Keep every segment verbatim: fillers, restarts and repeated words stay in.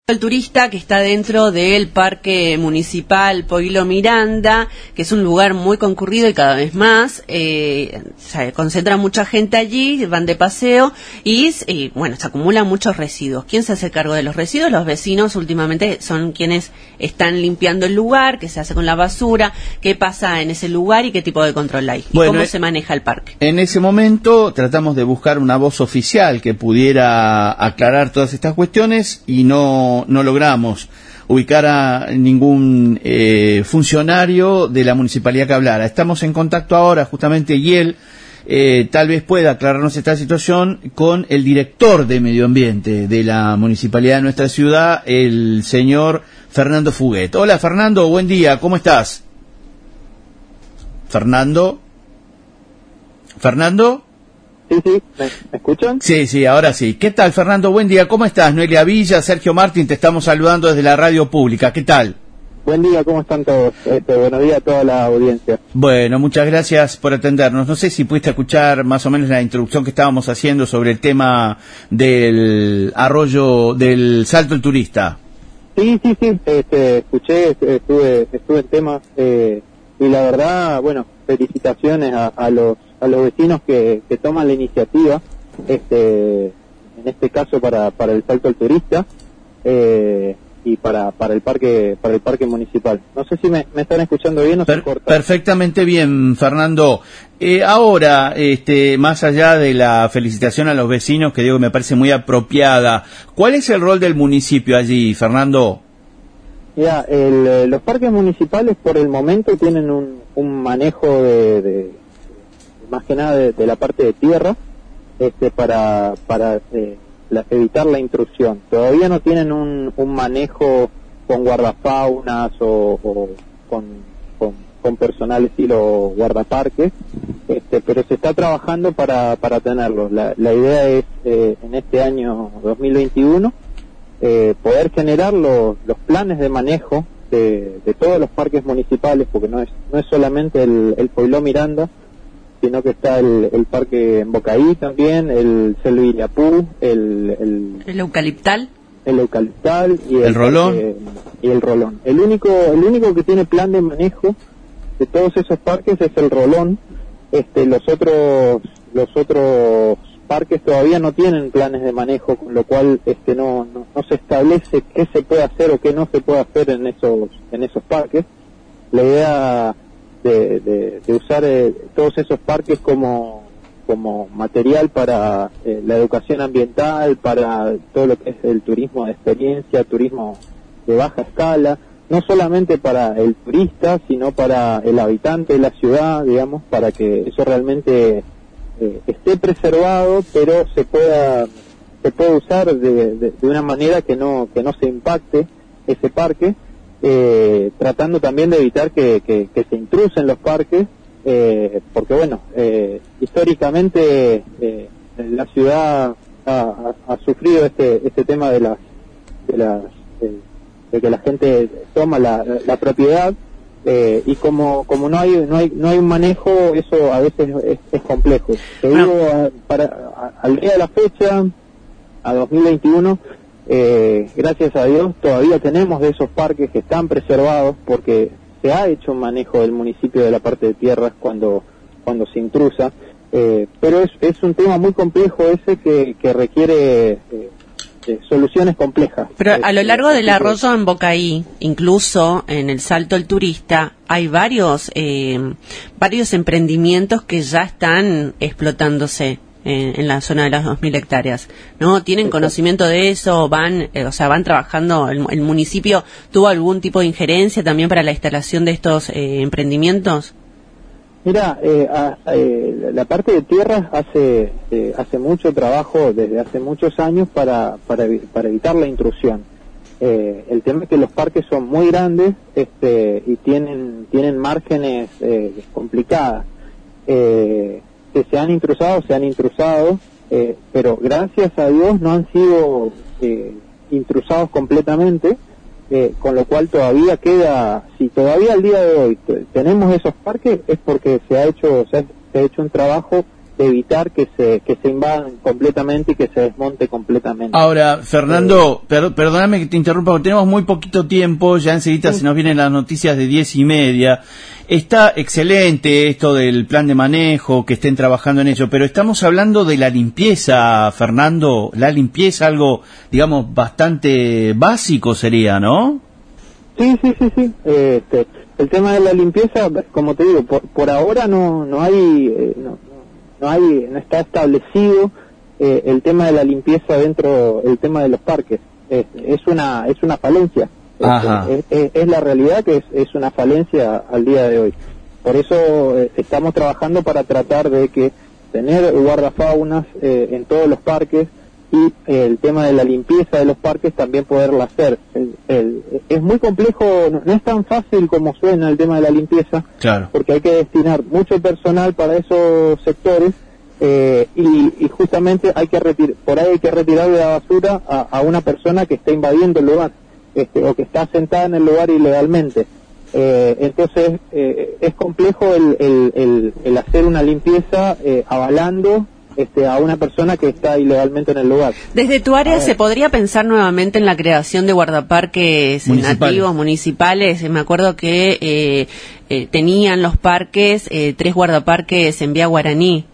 El turista que está dentro del Parque Municipal Poilo Miranda, que es un lugar muy concurrido y cada vez más, eh, se concentra mucha gente allí, van de paseo y, y bueno, se acumulan muchos residuos. ¿Quién se hace cargo de los residuos? Los vecinos últimamente son quienes están limpiando el lugar, qué se hace con la basura, qué pasa en ese lugar y qué tipo de control hay, y bueno, cómo eh, se maneja el parque. En ese momento tratamos de buscar una voz oficial que pudiera aclarar todas estas cuestiones y no no logramos ubicar a ningún eh, funcionario de la municipalidad que hablara. Estamos en contacto ahora justamente y él eh, tal vez pueda aclararnos esta situación con el director de Medio Ambiente de la municipalidad de nuestra ciudad, el señor Fernando Fuguet. Hola Fernando, buen día, ¿cómo estás? Fernando. ¿Fernando? Sí, sí, ¿me, ¿me escuchan? Sí, sí, ahora sí. ¿Qué tal, Fernando? Buen día, ¿cómo estás? Noelia Villa, Sergio Martín, te estamos saludando desde la radio pública. ¿Qué tal? Buen día, ¿cómo están todos? Este, buenos días a toda la audiencia. Bueno, muchas gracias por atendernos. No sé si pudiste escuchar más o menos la introducción que estábamos haciendo sobre el tema del arroyo, del Salto del Turista. Sí, sí, sí, este, escuché, estuve, estuve en temas, eh, y la verdad, bueno, felicitaciones a, a los a los vecinos que, que toman la iniciativa, este, en este caso para, para el Salto al Turista, eh, y para, para el parque, para el parque municipal. No sé si me, me están escuchando bien o per, se corta. Perfectamente bien, Fernando. Eh, ahora, este, más allá de la felicitación a los vecinos, que digo que me parece muy apropiada, ¿cuál es el rol del municipio allí, Fernando? Ya, el, los parques municipales por el momento tienen un, un manejo de, de más que nada de, de la parte de tierra, este, para para eh, la, evitar la intrusión. Todavía no tienen un, un manejo con guardafaunas o, o con, con, con personal estilo guardaparques, este, pero se está trabajando para, para tenerlos. La, la idea es, eh, en este año dos mil veintiuno, eh, poder generar los, los planes de manejo de, de todos los parques municipales, porque no es, no es solamente el, el Poilo Miranda, sino que está el, el parque en Bocaí también, el Selva Illapú, el, el... ¿El eucaliptal? El eucaliptal y el, ¿El rolón? Parque, y el rolón. El único, el único que tiene plan de manejo de todos esos parques es el rolón. Este, los otros, los otros parques todavía no tienen planes de manejo, con lo cual este no, no, no se establece qué se puede hacer o qué no se puede hacer en esos, en esos parques. La idea De, de, de usar eh, todos esos parques como como material para eh, la educación ambiental, para todo lo que es el turismo de experiencia, turismo de baja escala, no solamente para el turista, sino para el habitante de la ciudad, digamos, para que eso realmente eh, esté preservado, pero se pueda se pueda usar de, de, de una manera que no que no se impacte ese parque. Eh, tratando también de evitar que, que, que se intrusen los parques, eh, porque bueno, eh, históricamente eh, la ciudad ha, ha, ha sufrido este este tema de las de las de, de que la gente toma la, la propiedad, eh, y como como no hay no hay no hay un manejo, eso a veces es, es complejo. Te digo, a, para a, al día de la fecha, a dos mil veintiuno, Eh, gracias a Dios todavía tenemos de esos parques que están preservados, porque se ha hecho un manejo del municipio de la parte de tierras cuando cuando se intrusa, eh, pero es, es un tema muy complejo ese que, que requiere eh, eh, soluciones complejas. Pero a lo largo eh, del arroyo en Bocaí, incluso en el Salto al Turista, hay varios eh, varios emprendimientos que ya están explotándose en la zona de las dos mil hectáreas, ¿no? ¿Tienen conocimiento de eso? ¿Van, eh, o sea, van trabajando? ¿El, el municipio tuvo algún tipo de injerencia también para la instalación de estos eh, emprendimientos? Mira, eh, a, eh, la parte de tierras hace eh, hace mucho trabajo desde hace muchos años para para, para evitar la intrusión. Eh, el tema es que los parques son muy grandes, este, y tienen tienen márgenes eh, complicadas. Eh, que se han intrusado, se han intrusado, eh, pero gracias a Dios no han sido eh, intrusados completamente, eh, con lo cual todavía queda, si todavía al día de hoy tenemos esos parques, es porque se ha hecho se ha, se ha hecho un trabajo de evitar que se que se invadan completamente y que se desmonte completamente. Ahora, Fernando, eh, per, perdóname que te interrumpa, porque tenemos muy poquito tiempo, ya enseguida sí. Se nos vienen las noticias de diez y media. Está excelente esto del plan de manejo, que estén trabajando en ello, pero estamos hablando de la limpieza, Fernando, la limpieza, algo, digamos, bastante básico sería, ¿no? Sí, sí, sí, sí. Este, el tema de la limpieza, como te digo, por, por ahora no no hay eh, no, no hay no está establecido eh, el tema de la limpieza dentro el tema de los parques. Es, es una es una falencia. Este, es, es, es la realidad que es, es una falencia al día de hoy. Por eso eh, estamos trabajando para tratar de que tener guardafaunas eh, en todos los parques y eh, el tema de la limpieza de los parques también poderla hacer. El, el, es muy complejo, no, no es tan fácil como suena el tema de la limpieza, claro, porque hay que destinar mucho personal para esos sectores eh, y, y justamente hay que retirar, por ahí hay que retirarle la basura a, a una persona que está invadiendo el lugar. Este, o que está sentada en el lugar ilegalmente. Eh, entonces, eh, es complejo el, el, el, el hacer una limpieza eh, avalando este, a una persona que está ilegalmente en el lugar. Desde tu área, ¿se podría pensar nuevamente en la creación de guardaparques municipales. nativos, municipales? Me acuerdo que eh, eh, tenían los parques, eh, tres guardaparques en Vía Guaraní,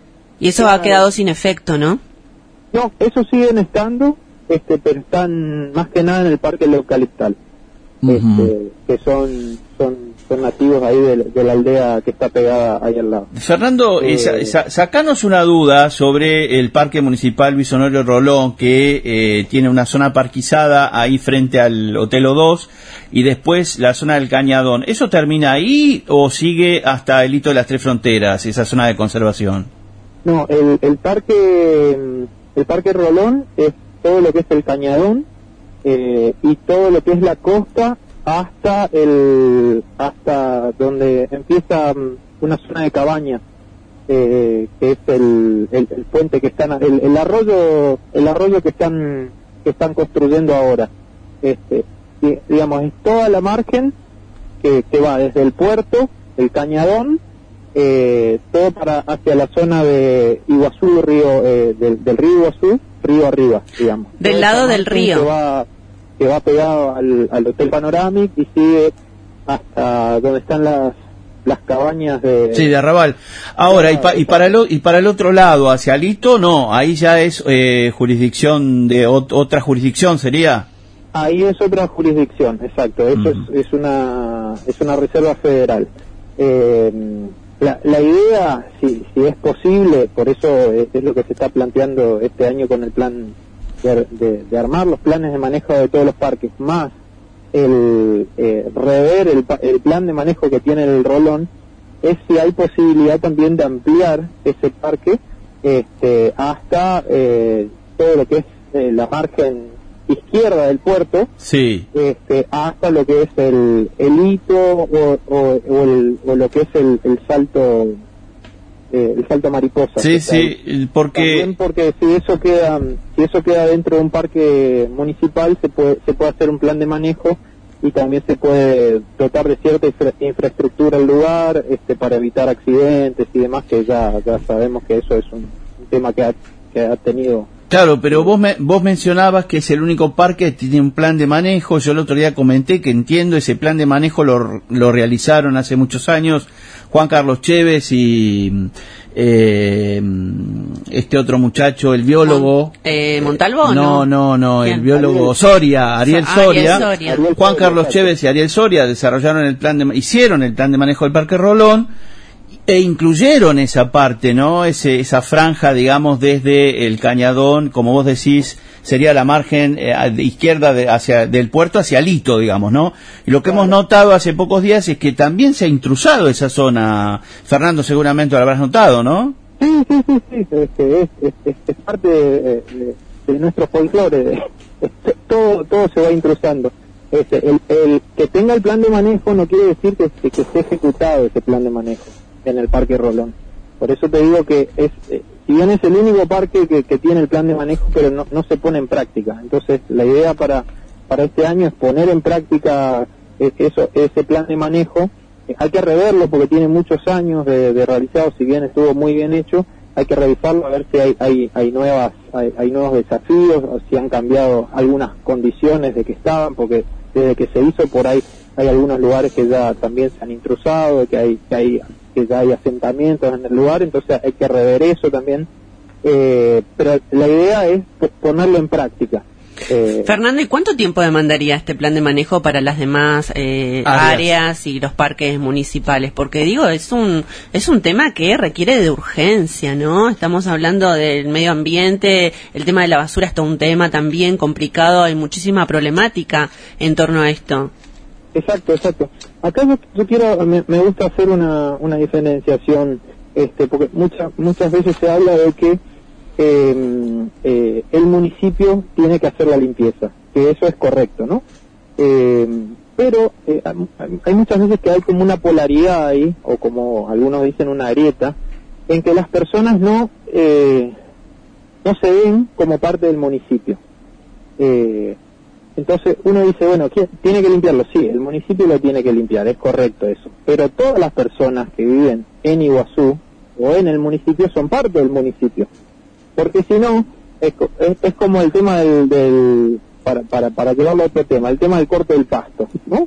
y eso claro. ha quedado sin efecto, ¿no? No, eso siguen estando, este, pero están más que nada en el parque localistal, uh-huh. este, que son, son, son nativos ahí de, de la aldea que está pegada ahí al lado. Fernando, eh, sa- sa- sacanos una duda sobre el parque municipal Luis Honorio Rolón, que eh, tiene una zona parquizada ahí frente al Hotel O dos y después la zona del Cañadón. ¿Eso termina ahí o sigue hasta el hito de las Tres Fronteras, esa zona de conservación? No, el, el parque el parque Rolón es todo lo que es el Cañadón eh, y todo lo que es la costa hasta el hasta donde empieza um, una zona de cabaña eh, que es el, el, el puente que están el, el arroyo el arroyo que están que están construyendo ahora. Este, y, digamos, es toda la margen que, que va desde el puerto, el Cañadón, eh, todo para hacia la zona de Iguazú, río eh, del, del río Iguazú, río arriba, digamos. Del Toda lado del río. Que va, que va pegado al, al Hotel Panoramic y sigue hasta donde están las las cabañas de... Sí, de Arrabal. Ahora, y, pa, y, para el, y para el otro lado, hacia Alito, no, ahí ya es eh, jurisdicción de ot, otra jurisdicción, ¿sería? Ahí es otra jurisdicción, exacto, eso uh-huh. es, es una es una reserva federal. Eh, la, la idea, si, si es posible, por eso es, es lo que se está planteando este año con el plan de, de, de armar los planes de manejo de todos los parques, más el eh, rever el, el plan de manejo que tiene el Rolón, es si hay posibilidad también de ampliar ese parque este, hasta eh, todo lo que es eh, la margen izquierda del puerto, sí. este, hasta lo que es el, el hito o, o, o, el, o lo que es el, el salto eh, el salto mariposa. Sí, sí, ahí. porque También porque si eso queda si eso queda dentro de un parque municipal se puede se puede hacer un plan de manejo y también se puede dotar de cierta infra, infraestructura al lugar este para evitar accidentes y demás, que ya ya sabemos que eso es un, un tema que ha, que ha tenido. Claro, pero vos me, vos mencionabas que es el único parque que tiene un plan de manejo. Yo el otro día comenté que entiendo ese plan de manejo lo, lo realizaron hace muchos años Juan Carlos Chévez y eh, este otro muchacho, el biólogo. Eh, ¿Montalvo? No, no, no, ¿Quién? el biólogo Ariel. Soria, Ariel Soria. Ariel Soria. Ariel Juan Soria, Carlos exacto. Chévez y Ariel Soria desarrollaron el plan de, hicieron el plan de manejo del Parque Rolón. E incluyeron esa parte, ¿no? Ese, esa franja, digamos, desde el Cañadón, como vos decís, sería la margen eh, de izquierda de, hacia del puerto hacia Alito, digamos, ¿no? Y lo que claro. hemos notado hace pocos días es que también se ha intrusado esa zona. Fernando, seguramente lo habrás notado, ¿no? Sí, sí, sí, sí. Este, es, es, es, es parte de, de, de nuestro folclore. Este, todo, todo se va intrusando. Este, el, el que tenga el plan de manejo no quiere decir que, que, que esté ejecutado ese plan de manejo en el Parque Rolón. Por eso te digo que es, eh, si bien es el único parque que, que tiene el plan de manejo, pero no, no se pone en práctica. Entonces, la idea para para este año es poner en práctica eh, eso ese plan de manejo. Eh, hay que reverlo porque tiene muchos años de, de realizado, si bien estuvo muy bien hecho, hay que revisarlo a ver si hay hay, hay nuevas hay, hay nuevos desafíos o si han cambiado algunas condiciones de que estaban, porque desde que se hizo por ahí hay algunos lugares que ya también se han intrusado, que hay que hay que ya hay asentamientos en el lugar, entonces hay que rever eso también, eh, pero la idea es ponerlo en práctica. Eh, Fernando, ¿y cuánto tiempo demandaría este plan de manejo para las demás eh, áreas. áreas y los parques municipales? Porque digo, es un es un tema que requiere de urgencia, ¿no? Estamos hablando del medio ambiente, el tema de la basura es todo un tema también complicado, hay muchísima problemática en torno a esto. Exacto, exacto. Acá yo, yo quiero, me, me gusta hacer una, una diferenciación, este, porque muchas muchas veces se habla de que Eh, eh, el municipio tiene que hacer la limpieza, que eso es correcto, ¿no? Eh, pero eh, hay muchas veces que hay como una polaridad ahí, o como algunos dicen una grieta, en que las personas no eh, no se ven como parte del municipio. Eh, entonces uno dice, bueno, ¿quién tiene que limpiarlo? Sí, el municipio lo tiene que limpiar, es correcto eso. Pero todas las personas que viven en Iguazú o en el municipio son parte del municipio. Porque si no, es, es, es como el tema del, del para, para, para llevarlo a otro tema, el tema del corte del pasto, ¿no?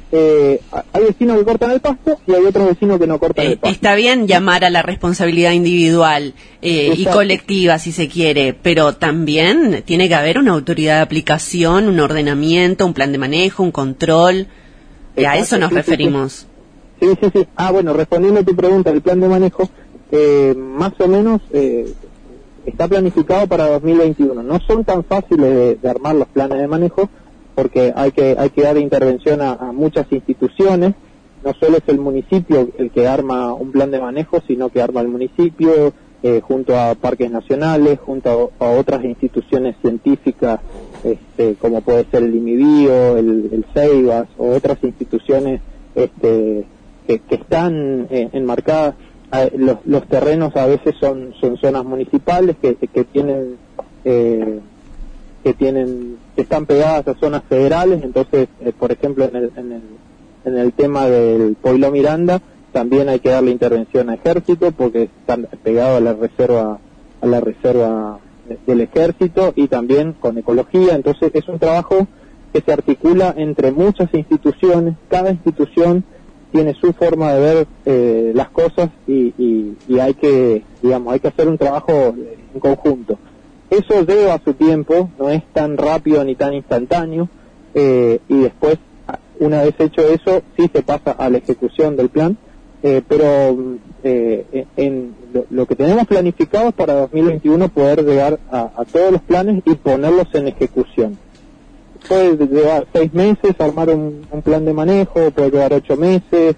Eh, hay vecinos que cortan el pasto y hay otros vecinos que no cortan eh, el pasto. Está bien llamar a la responsabilidad individual eh, y colectiva, si se quiere, pero también tiene que haber una autoridad de aplicación, un ordenamiento, un plan de manejo, un control. Exacto, a eso nos sí, referimos. Sí, sí, sí. Ah, bueno, respondiendo a tu pregunta, el plan de manejo, eh, más o menos... Eh, está planificado para dos mil veintiuno. No son tan fáciles de, de armar los planes de manejo porque hay que hay que dar intervención a, a muchas instituciones. No solo es el municipio el que arma un plan de manejo, sino que arma el municipio eh, junto a parques nacionales, junto a, a otras instituciones científicas, este, como puede ser el IMIBio, el, el CEIBAS o otras instituciones este, que, que están eh, enmarcadas. Los, los terrenos a veces son son zonas municipales que, que tienen eh, que tienen que están pegadas a zonas federales, entonces eh, por ejemplo en el, en el en el tema del Pueblo Miranda también hay que darle intervención a Ejército porque están pegados a la reserva a la reserva del Ejército y también con ecología, entonces es un trabajo que se articula entre muchas instituciones, cada institución tiene su forma de ver eh, las cosas y, y, y hay que, digamos, hay que hacer un trabajo en conjunto. Eso lleva su tiempo, no es tan rápido ni tan instantáneo, eh, y después, una vez hecho eso, sí se pasa a la ejecución del plan, eh, pero eh, en lo, lo que tenemos planificado es para dos mil veintiuno poder llegar a, a todos los planes y ponerlos en ejecución. Puede llevar seis meses armar un, un plan de manejo, puede llevar ocho meses,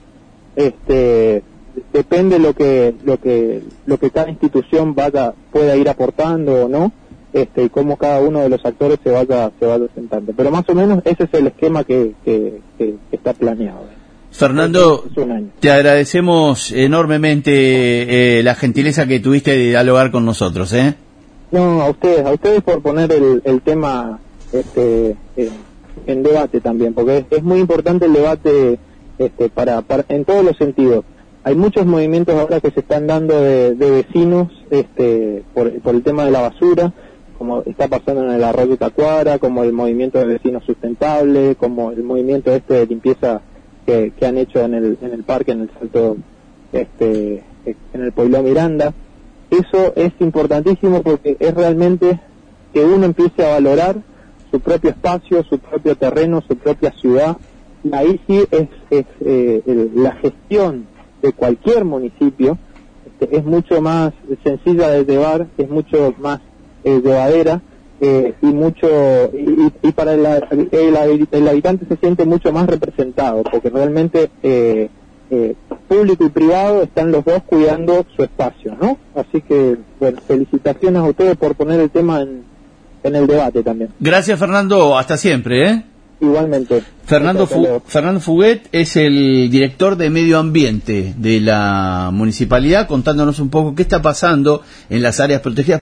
este, depende lo que lo que lo que cada institución vaya pueda ir aportando o no, este, y cómo cada uno de los actores se vaya se vaya sentando. Pero más o menos ese es el esquema que, que, que está planeado. Fernando, te agradecemos enormemente eh, la gentileza que tuviste de dialogar con nosotros, ¿eh? No, a ustedes, a ustedes por poner el, el tema este eh, en debate también, porque es, es muy importante el debate este para, para en todos los sentidos. Hay muchos movimientos ahora que se están dando de, de vecinos este por, por el tema de la basura, como está pasando en el Arroyo Tacuara, como el movimiento de vecinos sustentables, como el movimiento este de limpieza que, que han hecho en el en el parque, en el Salto, este en el Pueblo Miranda. Eso es importantísimo porque es realmente que uno empiece a valorar su propio espacio, su propio terreno, su propia ciudad, y ahí sí es, es eh, el, la gestión de cualquier municipio este, es mucho más sencilla de llevar, es mucho más eh, llevadera eh, y mucho y, y para el, el, el habitante se siente mucho más representado, porque realmente eh, eh, público y privado están los dos cuidando su espacio, ¿no? Así que, bueno, felicitaciones a ustedes por poner el tema en en el debate también. Gracias, Fernando, hasta siempre, ¿eh? Igualmente. Fernando, Fu Fernando Fuguet es el director de Medio Ambiente de la Municipalidad, contándonos un poco qué está pasando en las áreas protegidas.